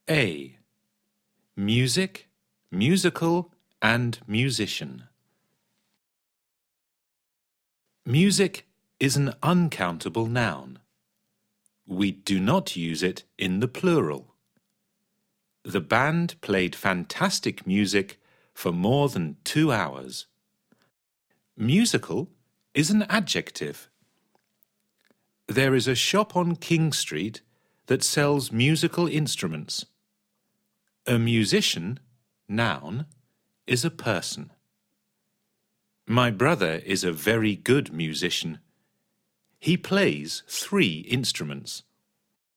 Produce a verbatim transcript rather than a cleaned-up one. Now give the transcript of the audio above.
A. Music, musical and musician. Music is an uncountable noun. We do not use it in the plural. The band played fantastic music for more than two hours. Musical is an adjective. There is a shop on King Street that sells musical instruments. A musician, noun, is a person. My brother is a very good musician. He plays three instruments.